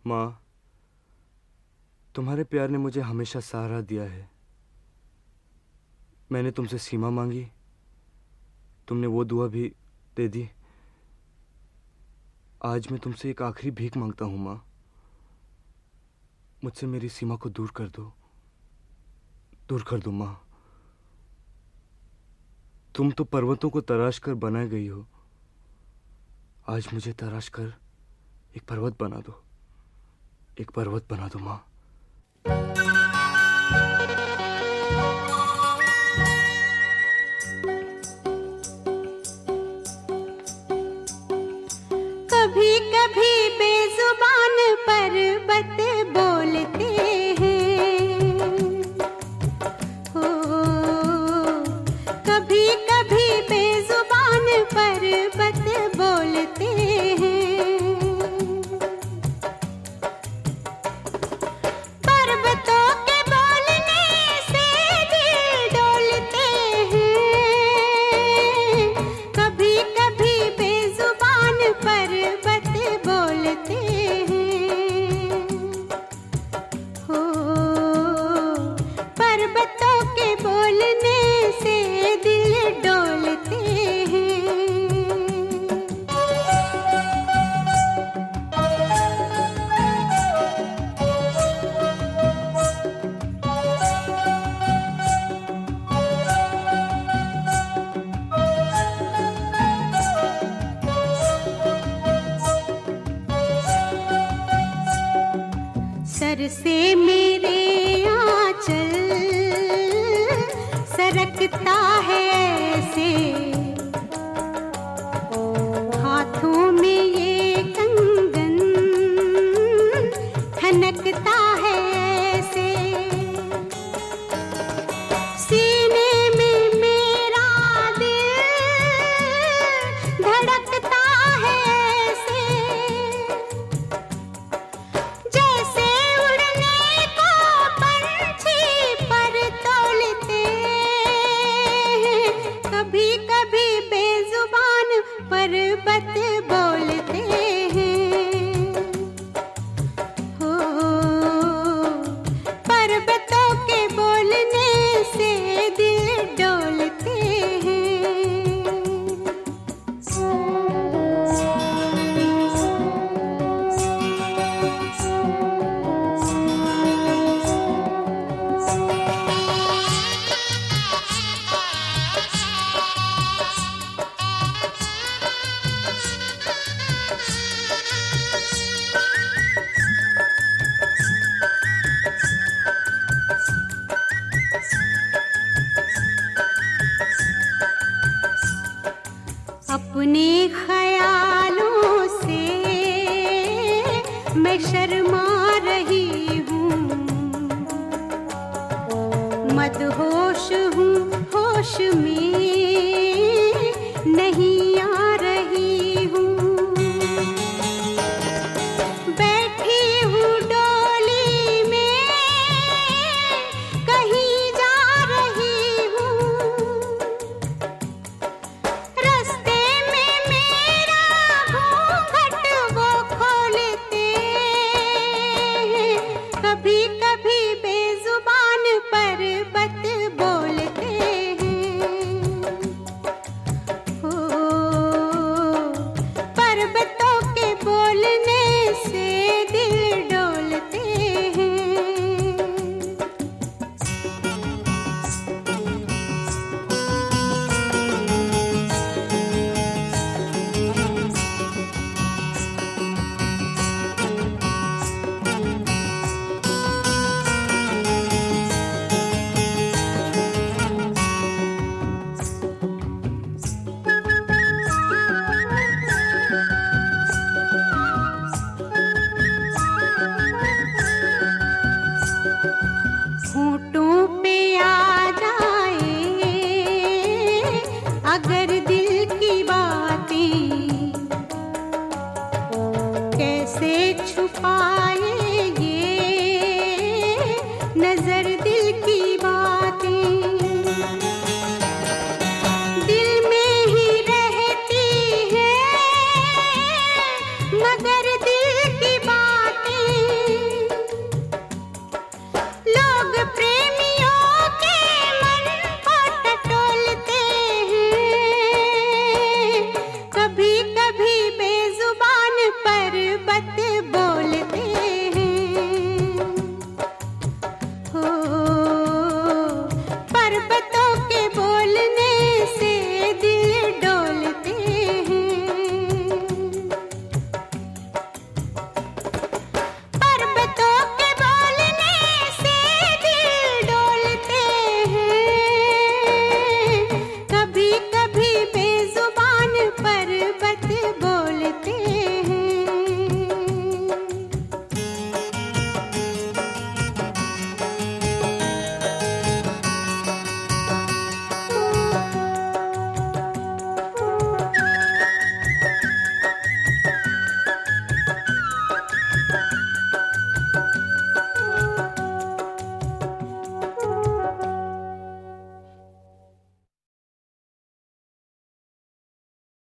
माँ, तुम्हारे प्यार ने मुझे हमेशा सहारा दिया है। मैंने तुमसे सीमा मांगी, तुमने वो दुआ भी दे दी। आज मैं तुमसे एक आखिरी भीख मांगता हूँ माँ, मुझसे मेरी सीमा को दूर कर दो, दूर कर दो माँ। तुम तो पर्वतों को तराश कर बनाई गई हो, आज मुझे तराश कर एक पर्वत बना दो, एक पर्वत बना दो माँ। कभी कभी बेजुबान पर्वत बोलते हैं, हो कभी कभी बेजुबान पर्वत बोलते हैं। पर्वतों के बोलने से दिल डोलते हैं, कभी कभी बेजुबान पर्वत बोलते हैं, हो पर्वतों के बोलने से दिल डोलते हैं। सर से मेरे आंचल सरकता है ऐसे, हाथों में ये कंगन खनकता है ऐसे, सीने में मेरा दिल धड़कता है ऐसे, जैसे उड़ने को पंछी पर तोलते हैं, कभी कभी बेजुबान पर्वत बोलते हैं, हो पर्वतों के बोलने से दिल डोलते हैं। अपने ख्यालों से मैं शर्मा रही हूँ, मदहोश हूँ, होश में नहीं आ रही हूँ, बैठी हूँ डोली में कहीं जा रही हूँ, रास्ते में मेरा घूंघट वो खोलते हैं, कभी कभी बेजुबान पर्वत बोलते हैं, हो पर्वतों के बोलने से दिल डोलते हैं। होठों पे आ जाए अगर दिल की बातें, कैसे छुपाए